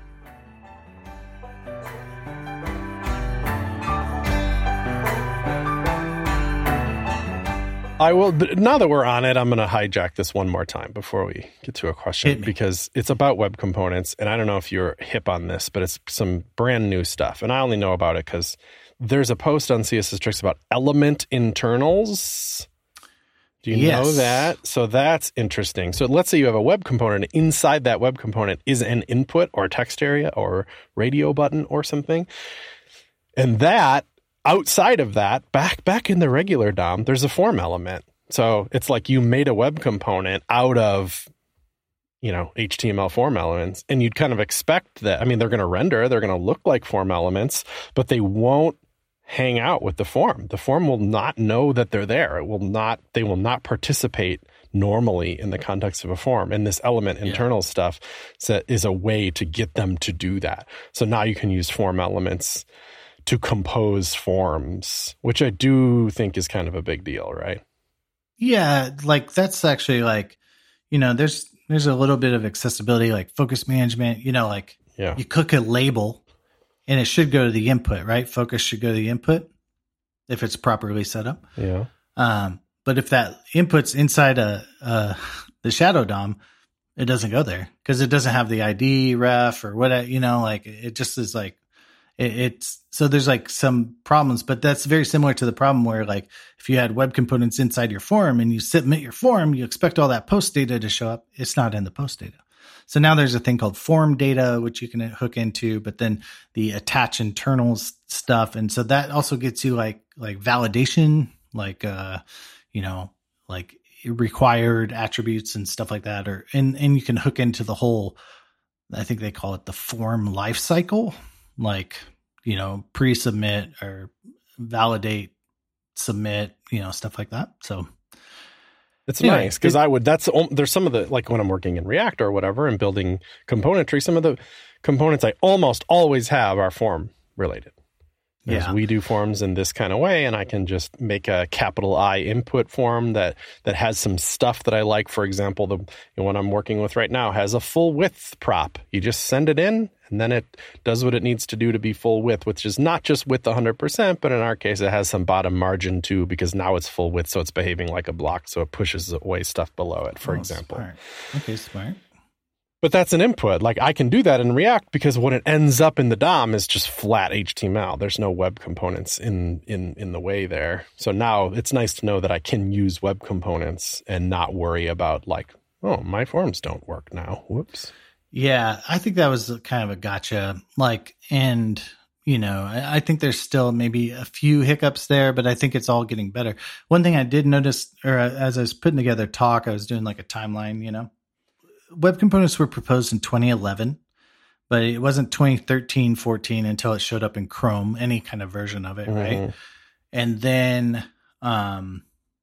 I will, now that we're on it, I'm going to hijack this one more time before we get to a question, because it's about web components. And I don't know if you're hip on this, but it's some brand new stuff. And I only know about it because there's a post on C S S Tricks about element internals. Do you yes. know that? So that's interesting. So let's say you have a web component. Inside that web component is an input or text area or radio button or something. And that, outside of that, back back in the regular D O M, there's a form element. So it's like you made a web component out of, you know, H T M L form elements, and you'd kind of expect that. I mean, they're going to render, they're going to look like form elements, but they won't hang out with the form. The form will not know that they're there. It will not, they will not participate normally in the context of a form. And this element internal yeah. stuff is a way to get them to do that. So now you can use form elements to compose forms, which I do think is kind of a big deal, right? Yeah, like that's actually like, you know, there's there's a little bit of accessibility, like focus management, you know, like Yeah. you click a label and it should go to the input, right? Focus should go to the input if it's properly set up. Yeah. Um, but if that input's inside a, uh, the Shadow D O M, it doesn't go there because it doesn't have the I D ref or what, you know, like it just is like, it, it's, so there's like some problems, but that's very similar to the problem where like if you had web components inside your form and you submit your form, you expect all that post data to show up. It's not in the post data. So now there's a thing called form data, which you can hook into, but then the attach internals stuff. And so that also gets you like, like validation, like, uh, you know, like required attributes and stuff like that, or, and, and you can hook into the whole, I think they call it the form lifecycle, like, you know, pre-submit or validate, submit, you know, stuff like that. So it's anyway, nice because it, I would, that's, there's some of the, like when I'm working in React or whatever and building componentry, some of the components I almost always have are form related. Yeah. We do forms in this kind of way, and I can just make a capital I input form that that has some stuff that I like. For example, the, the one I'm working with right now has a full width prop. You just send it in, and then it does what it needs to do to be full width, which is not just width one hundred percent, but in our case, it has some bottom margin too, because now it's full width, so it's behaving like a block, so it pushes away stuff below it, for oh, example. Smart. Okay, smart. But that's an input. Like I can do that in React because when it ends up in the D O M is just flat H T M L. There's no web components in, in, in the way there. So now it's nice to know that I can use web components and not worry about like, oh, my forms don't work now. Whoops. Yeah, I think that was kind of a gotcha. Like, and you know, I, I think there's still maybe a few hiccups there, but I think it's all getting better. One thing I did notice, or as I was putting together talk, I was doing like a timeline, you know. Web components were proposed in twenty eleven, but it wasn't twenty thirteen, fourteen until it showed up in Chrome, any kind of version of it, mm-hmm. right? And then, um,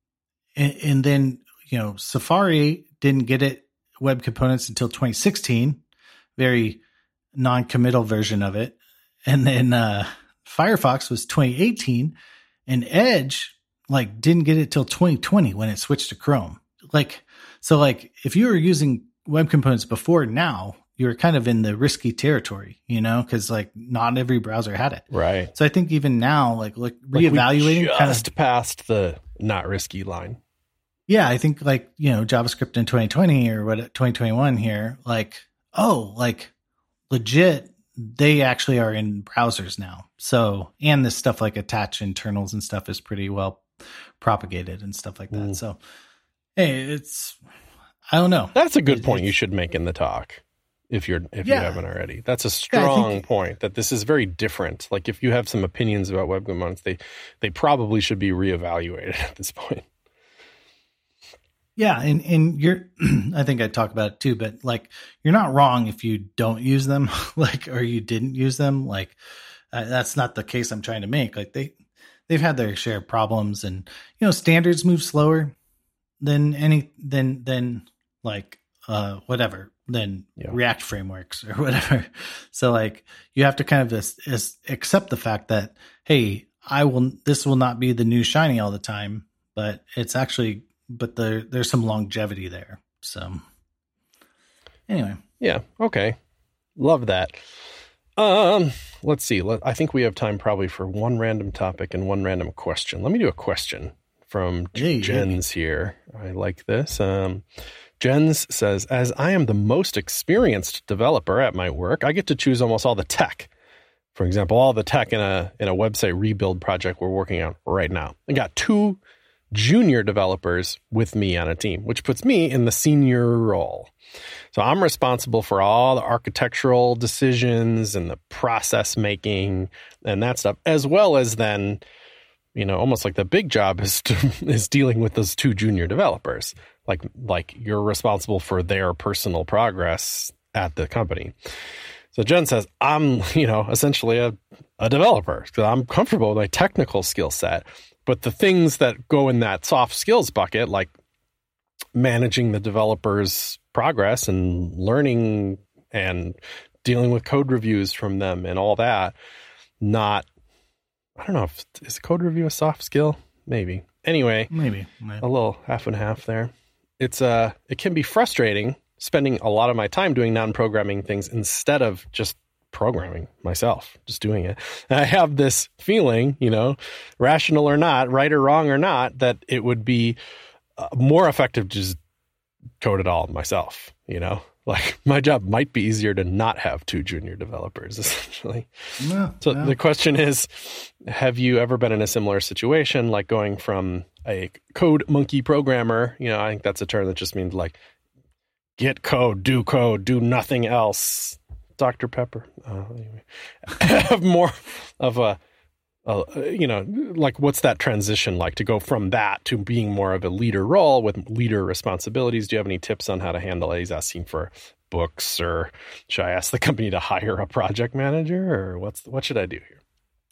and, and then, you know, Safari didn't get it web components until twenty sixteen, very non-committal version of it. And then uh, Firefox was twenty eighteen, and Edge like didn't get it till twenty twenty when it switched to Chrome. Like, so like if you were using web components before now, you were kind of in the risky territory, you know, because like not every browser had it. Right. So I think even now, like, like reevaluating, like we just kind of past the not risky line. Yeah, I think like, you know, JavaScript in twenty twenty or what twenty twenty-one here, like, oh, like legit, they actually are in browsers now. So, and this stuff like attach internals and stuff is pretty well propagated and stuff like that. Mm. So, hey, it's, I don't know. That's a good it, point you should make in the talk if you're if yeah. you haven't already. That's a strong yeah, think, point that this is very different. Like if you have some opinions about web components, they they probably should be reevaluated at this point. Yeah, and and you're I think I talk about it too, but like you're not wrong if you don't use them, like or you didn't use them. Like uh, that's not the case I'm trying to make. Like they they've had their share of problems, and you know standards move slower than any than than like uh whatever than yeah. React frameworks or whatever. So like you have to kind of just, just accept the fact that hey, I will this will not be the new shiny all the time, but it's actually but there there's some longevity there. So anyway, yeah, okay, love that. Um, let's see. Let, I think we have time probably for one random topic and one random question. Let me do a question. From hey, Jens hey. here. I like this. Um, Jens says, as I am the most experienced developer at my work, I get to choose almost all the tech. For example, all the tech in a in a website rebuild project we're working on right now. I got two junior developers with me on a team, which puts me in the senior role. So I'm responsible for all the architectural decisions and the process making and that stuff, as well as then you know, almost like the big job is to, is dealing with those two junior developers. Like, like you're responsible for their personal progress at the company. So Jen says, I'm, you know, essentially a, a developer because I'm comfortable with my technical skill set. But the things that go in that soft skills bucket, like managing the developer's progress and learning and dealing with code reviews from them and all that, not I don't know if is code review a soft skill? Maybe. Anyway, maybe, maybe. a little half and half there. It's uh, it can be frustrating, spending a lot of my time doing non-programming things instead of just programming myself, just doing it. And I have this feeling, you know, rational or not, right or wrong or not, that it would be uh, more effective to just code it all myself, you know? Like, my job might be easier to not have two junior developers, essentially. No, so no. The question is, have you ever been in a similar situation, like going from a code monkey programmer? You know, I think that's a term that just means like, get code, do code, do nothing else. Doctor Pepper. Uh, anyway. Have more of a, a, you know, like, what's that transition like to go from that to being more of a leader role with leader responsibilities? Do you have any tips on how to handle it? He's asking for books, or should I ask the company to hire a project manager, or what's what should I do here?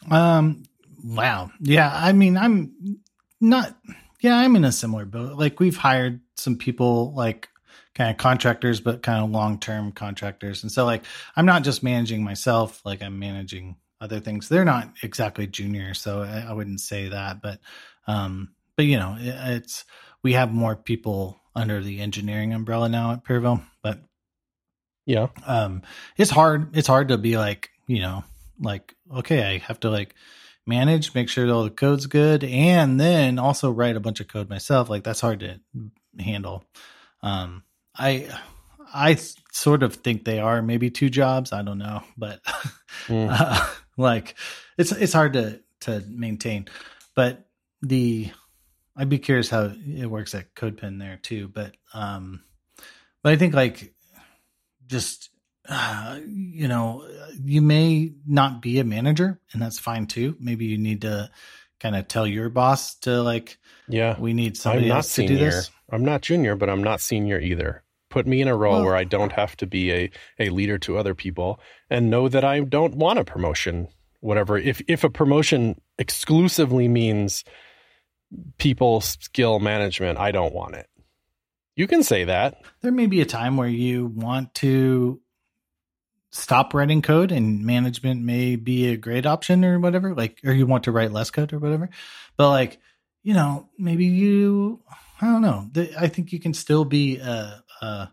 Um. Wow. Yeah. I mean, I'm not. Yeah, I'm in a similar boat. Like, we've hired some people, like, kind of contractors, but kind of long-term contractors. And so, like, I'm not just managing myself, like, I'm managing other things. They're not exactly junior, so I, I wouldn't say that, but, um, but you know, it, it's, we have more people under the engineering umbrella now at Perville, but yeah, um, it's hard. It's hard to be like, you know, like, okay, I have to like manage, make sure all the code's good, and then also write a bunch of code myself. Like, that's hard to handle. Um, I, I sort of think they are maybe two jobs. I don't know, but mm. uh, like it's it's hard to to maintain. But the I'd be curious how it works at CodePen there too. But um, but I think like just uh, you know, you may not be a manager, and that's fine too. Maybe you need to kind of tell your boss to like, yeah, we need somebody I'm not else to senior. do this. I'm not junior, but I'm not senior either. Put me in a role well, where I don't have to be a, a leader to other people, and know that I don't want a promotion, whatever. If if a promotion exclusively means people skill management, I don't want it. You can say that. There may be a time where you want to stop writing code and management may be a great option or whatever, like, or you want to write less code or whatever. But like, you know, maybe you, I don't know. I think you can still be a, a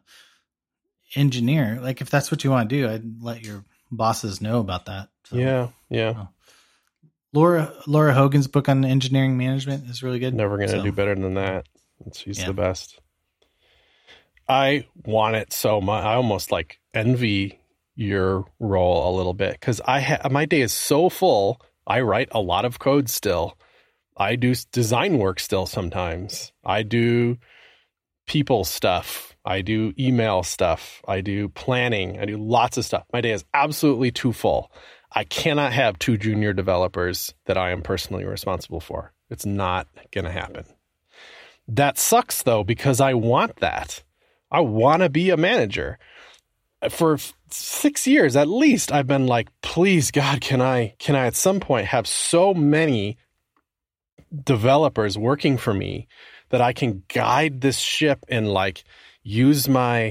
engineer. Like, if that's what you want to do, I'd let your bosses know about that. So, yeah. Yeah. Uh, Laura, Laura Hogan's book on engineering management is really good. Never going to so. do better than that. She's yeah. the best. I want it so much. I almost like envy your role a little bit, because I ha- my day is so full. I write a lot of code still. I do design work still sometimes. I do people stuff. I do email stuff. I do planning. I do lots of stuff. My day is absolutely too full. I cannot have two junior developers that I am personally responsible for. It's not going to happen. That sucks, though, because I want that. I want to be a manager. For six years at least, I've been like, please, God, can I, can I at some point have so many developers working for me that I can guide this ship and like use my,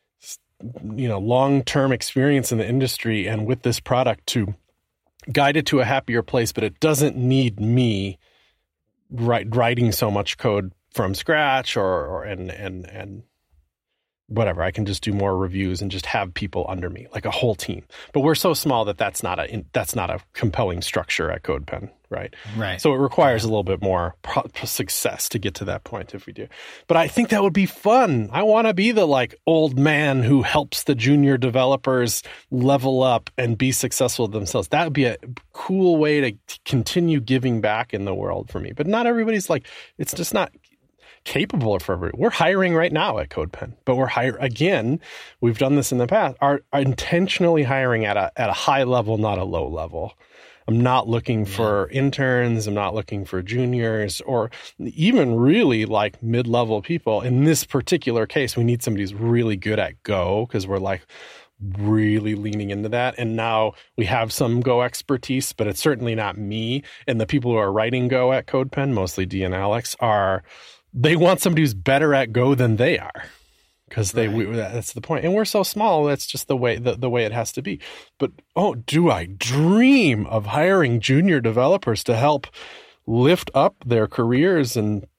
you know, long-term experience in the industry and with this product to guide it to a happier place, but it doesn't need me write, writing so much code from scratch or, or and, and, and, whatever. I can just do more reviews and just have people under me, like a whole team. But we're so small that that's not a that's not a compelling structure at CodePen, right? Right. So it requires a little bit more pro- success to get to that point if we do. But I think that would be fun. I want to be the like old man who helps the junior developers level up and be successful themselves. That would be a cool way to continue giving back in the world for me. But not everybody's like, it's just not capable for everybody. We're hiring right now at CodePen, but we're hiring again. We've done this in the past. Are, are intentionally hiring at a at a high level, not a low level. I'm not looking yeah. for interns. I'm not looking for juniors or even really like mid-level people. In this particular case, we need somebody who's really good at Go because we're like really leaning into that. And now we have some Go expertise, but it's certainly not me. And the people who are writing Go at CodePen, mostly D and Alex, are they want somebody who's better at Go than they are, because they right. we, that's the point. And we're so small. That's just the way the, the way it has to be. But oh, do I dream of hiring junior developers to help lift up their careers and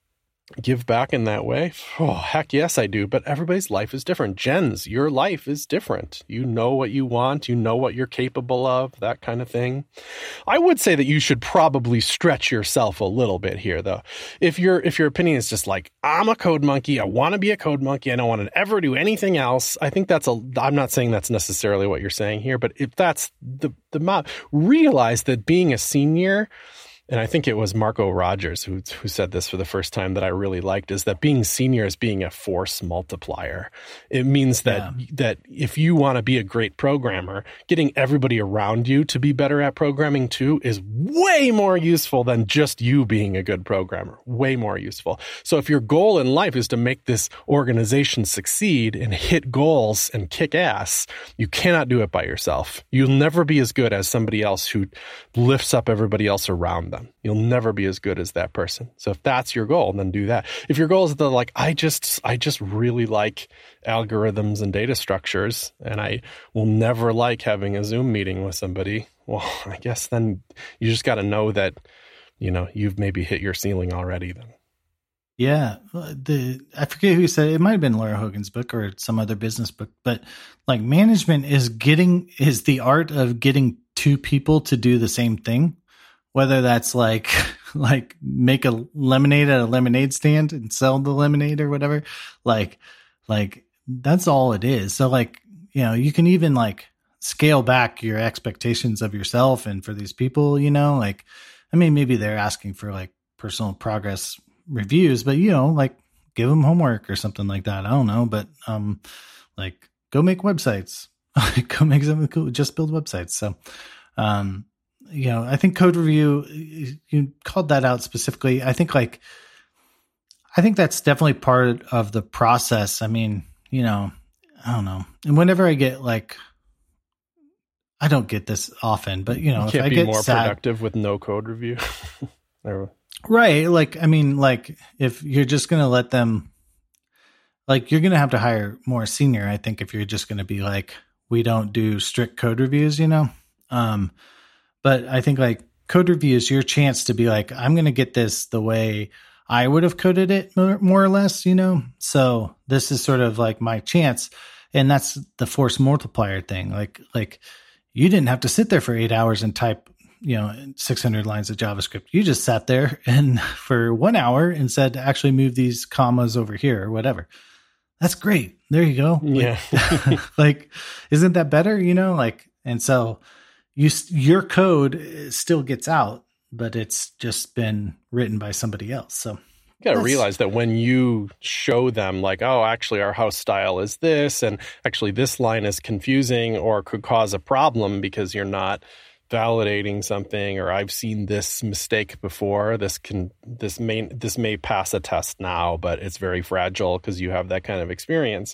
give back in that way? Oh, heck yes, I do. But everybody's life is different. Jen's, your life is different. You know what you want. You know what you're capable of, that kind of thing. I would say that you should probably stretch yourself a little bit here, though. If your if your opinion is just like, I'm a code monkey, I want to be a code monkey, I don't want to ever do anything else, I think that's a, I'm not saying that's necessarily what you're saying here, but if that's the, the, realize that being a senior, and I think it was Marco Rogers who who said this for the first time that I really liked, is that being senior is being a force multiplier. It means that yeah. that if you want to be a great programmer, getting everybody around you to be better at programming too is way more useful than just you being a good programmer. Way more useful. So if your goal in life is to make this organization succeed and hit goals and kick ass, you cannot do it by yourself. You'll never be as good as somebody else who lifts up everybody else around them. You'll never be as good as that person. So if that's your goal, then do that. If your goal is the like, I just, I just really like algorithms and data structures, and I will never like having a Zoom meeting with somebody, well, I guess then you just got to know that, you know, you've maybe hit your ceiling already then. Yeah. The, I forget who said it. It might've been Laura Hogan's book or some other business book, but like management is getting, is the art of getting two people to do the same thing. Whether that's like, like make a lemonade at a lemonade stand and sell the lemonade or whatever, like, like that's all it is. So like, you know, you can even like scale back your expectations of yourself and for these people, you know, like, I mean, maybe they're asking for like personal progress reviews, but you know, like give them homework or something like that. I don't know, but, um, like go make websites, go make something cool, just build websites. So, um, you know, I think code review, you called that out specifically. I think like, I think that's definitely part of the process. I mean, you know, I don't know. And whenever I get like, I don't get this often, but you know, you if can't I be get more sad, productive with no code review. Right. Like, I mean, like if you're just going to let them, like you're going to have to hire more senior, I think, if you're just going to be like, we don't do strict code reviews, you know? Um, But I think like code review is your chance to be like, I'm going to get this the way I would have coded it more, more or less, you know? So this is sort of like my chance. And that's the force multiplier thing. Like, like you didn't have to sit there for eight hours and type, you know, six hundred lines of JavaScript. You just sat there and for one hour and said, actually move these commas over here or whatever. That's great. There you go. Yeah. Like, like, isn't that better? You know, like, and so You, your code still gets out, but it's just been written by somebody else. So you got to realize that when you show them like, oh, actually our house style is this, and actually this line is confusing or could cause a problem because you're not validating something, or I've seen this mistake before. This can, this may, this may pass a test now, but it's very fragile because you have that kind of experience.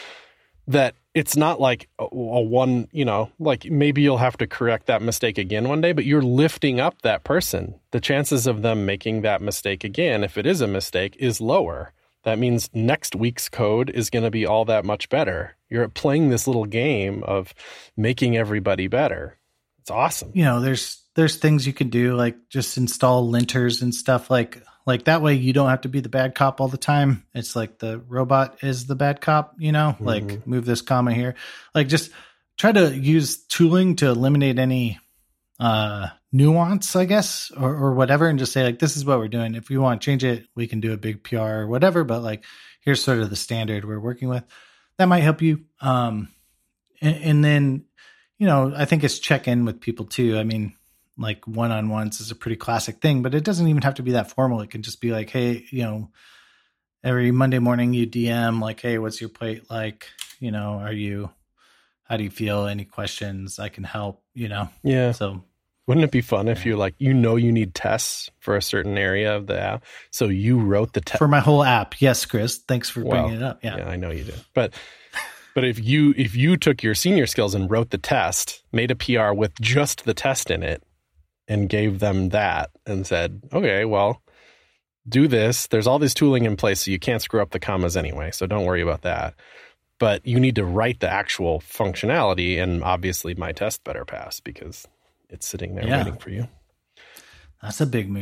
That it's not like a, a one, you know, like maybe you'll have to correct that mistake again one day, but you're lifting up that person. The chances of them making that mistake again, if it is a mistake, is lower. That means next week's code is going to be all that much better. You're playing this little game of making everybody better. It's awesome. You know, there's there's things you can do, like just install linters and stuff like like that way you don't have to be the bad cop all the time. It's like the robot is the bad cop, you know, mm-hmm. like move this comma here. Like just try to use tooling to eliminate any uh, nuance, I guess, or, or whatever, and just say like, this is what we're doing. If you want to change it, we can do a big P R or whatever, but like, here's sort of the standard we're working with. That might help you. Um, and, and then, you know, I think it's check in with people too. I mean, like one-on-ones is a pretty classic thing, but it doesn't even have to be that formal. It can just be like, hey, you know, every Monday morning you D M like, hey, what's your plate like? You know, are you, how do you feel? Any questions? I can help, you know? Yeah. So wouldn't it be fun if you like, you know, you need tests for a certain area of the app. So you wrote the test for my whole app. Yes, Chris. Thanks for well, bringing it up. Yeah. yeah, I know you did. But But if you if you took your senior skills and wrote the test, made a P R with just the test in it, and gave them that and said, okay, well, do this. There's all this tooling in place, so you can't screw up the commas anyway, so don't worry about that. But you need to write the actual functionality, and obviously my test better pass because it's sitting there yeah. waiting for you. That's a big move.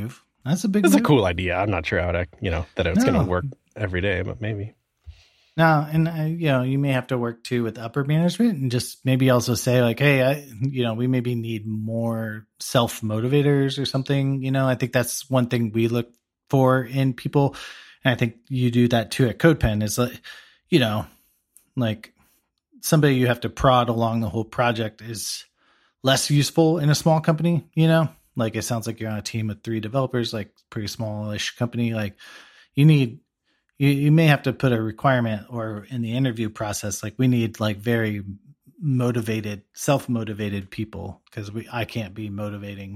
That's a big It's move. a cool idea. I'm not sure how to, you know, that it's No. going to work every day, but maybe. No, and uh, you know, you may have to work too with upper management and just maybe also say like, hey, I, you know, we maybe need more self motivators or something. You know, I think that's one thing we look for in people, and I think you do that too at CodePen. Is like, you know, like somebody you have to prod along the whole project is less useful in a small company. You know, like it sounds like you're on a team of three developers, like pretty smallish company. Like you need. You, you may have to put a requirement or in the interview process, like we need like very motivated, self-motivated people because we I can't be motivating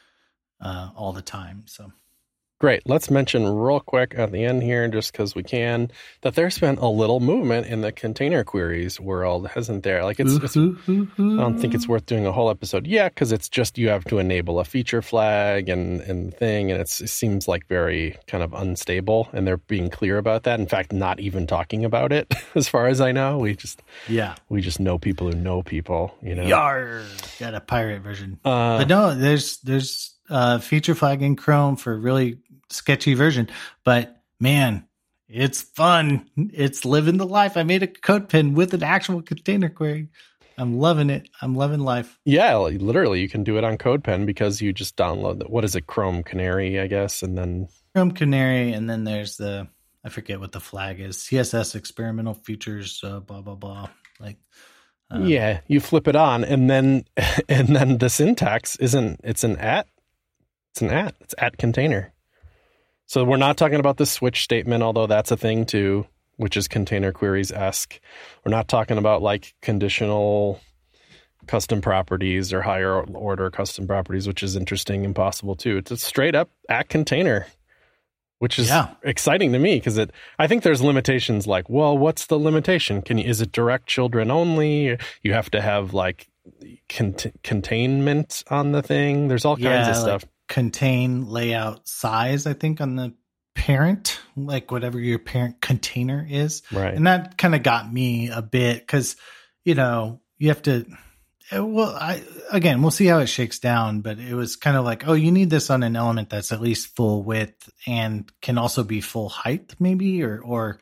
uh, all the time. So great. Let's mention real quick at the end here, just because we can, that there's been a little movement in the container queries world, hasn't there? Like it's, it's I don't think it's worth doing a whole episode yet because it's just you have to enable a feature flag and and thing, and it's, it seems like very kind of unstable, and they're being clear about that. In fact, not even talking about it, as far as I know. We just yeah, we just know people who know people, you know. Yar, got a pirate version, uh, but no, there's there's uh, feature flag in Chrome for really sketchy version, but man, it's fun. It's living the life. I made a CodePen with an actual container query. I'm loving it. I'm loving life. Yeah, literally, you can do it on CodePen because you just download the, what is it, Chrome Canary, I guess, and then Chrome Canary, and then there's the I forget what the flag is. C S S experimental features, uh, blah blah blah. Like, um, yeah, you flip it on, and then and then the syntax isn't. It's an at. It's an at. It's at container. So we're not talking about the switch statement, although that's a thing too, which is container queries-esque. We're not talking about like conditional custom properties or higher order custom properties, which is interesting and possible too. It's a straight up at container, which is yeah. exciting to me because it. I think there's limitations like, well, what's the limitation? Can you, is it direct children only? You have to have like cont- containment on the thing. There's all yeah, kinds of stuff. Like contain layout size, I think, on the parent, like whatever your parent container is. Right. And that kind of got me a bit because, you know, you have to, well, I, again, we'll see how it shakes down, but it was kind of like, oh, you need this on an element that's at least full width and can also be full height maybe, or, or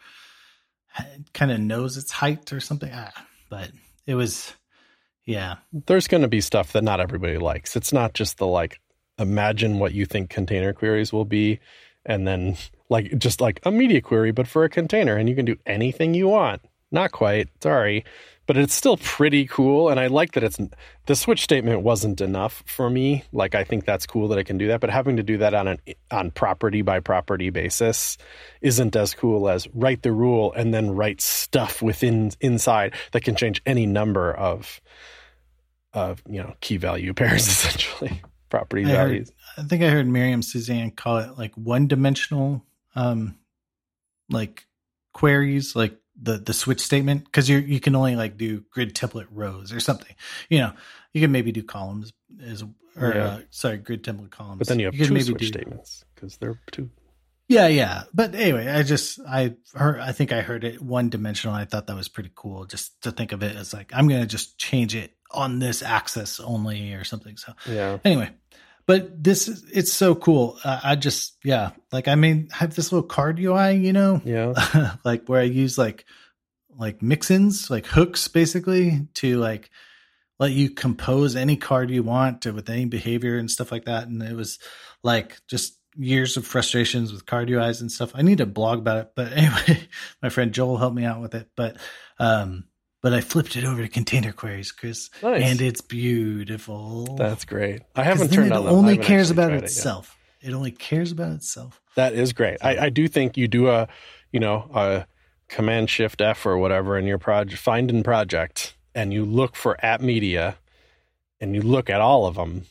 kind of knows its height or something. Ah, but it was, yeah. There's going to be stuff that not everybody likes. It's not just the like, imagine what you think container queries will be, and then like just like a media query, but for a container, and you can do anything you want. Not quite, sorry, but it's still pretty cool. And I like that it's the switch statement wasn't enough for me. Like I think that's cool that I can do that, but having to do that on an on property by property basis isn't as cool as write the rule and then write stuff within inside that can change any number of of you know key value pairs essentially. Property I values. Heard, I think I heard Miriam Suzanne call it like one dimensional, um, like queries, like the, the switch statement. Cause you you can only like do grid template rows or something, you know, you can maybe do columns as, or yeah. uh, sorry, grid template columns. But then you have you two maybe switch do, statements cause they're two. Yeah. Yeah. But anyway, I just, I heard, I think I heard it one dimensional. I thought that was pretty cool just to think of it as like, I'm going to just change it on this axis only or something. So yeah. Anyway, but this is, it's so cool. Uh, I just, yeah, like I mean, have this little card U I, you know, yeah, like where I use like, like mix-ins, like hooks basically to like let you compose any card you want to with any behavior and stuff like that. And it was like just years of frustrations with card U Is and stuff. I need to blog about it, but anyway, my friend Joel helped me out with it. But, um, But I flipped it over to container queries, Chris, nice. And it's beautiful. That's great. I haven't turned it on. It only cares about it itself. It. it only cares about itself. That is great. I, I do think you do a, you know, a Command Shift F or whatever in your project, find in project, and you look for app media, and you look at all of them.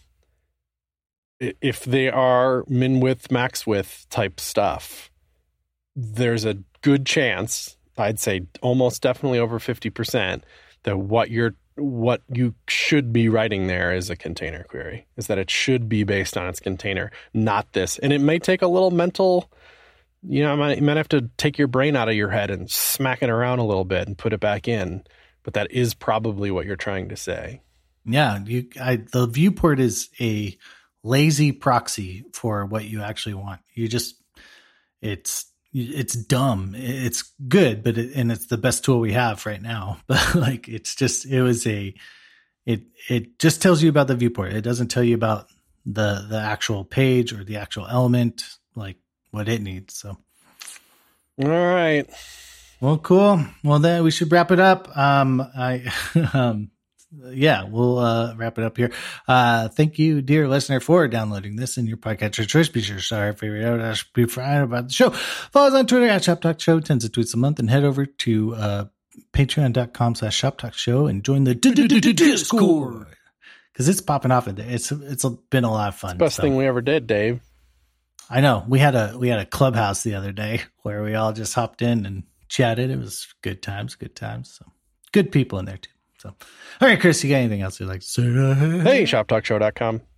If they are min width, max width type stuff, there's a good chance. I'd say almost definitely over fifty percent that what you're what you should be writing there is a container query, is that it should be based on its container, not this. And it may take a little mental, you know, you might, you might have to take your brain out of your head and smack it around a little bit and put it back in. But that is probably what you're trying to say. Yeah, you. I, the viewport is a lazy proxy for what you actually want. You just, it's, it's dumb. It's good, but it, and it's the best tool we have right now. But like, it's just, it was a, it, it just tells you about the viewport. It doesn't tell you about the, the actual page or the actual element, like what it needs. So. All right. Well, cool. Well, then we should wrap it up. Um, I, um, yeah, we'll uh, wrap it up here. Uh, thank you, dear listener, for downloading this in your podcatcher choice. Be sure to share our favorite out be fried about the show. Follow us on Twitter at Shop Talk Show, tens of tweets a month, and head over to uh, patreon.com slash Shop Talk Show and join the Discord because it's popping off. It's it's been a lot of fun. Best thing we ever did, Dave. I know. We had a we had a clubhouse the other day where we all just hopped in and chatted. It was good times, good times. So good people in there too. So, all right, Chris, you got anything else you'd like to say? Hey, shop talk show dot com.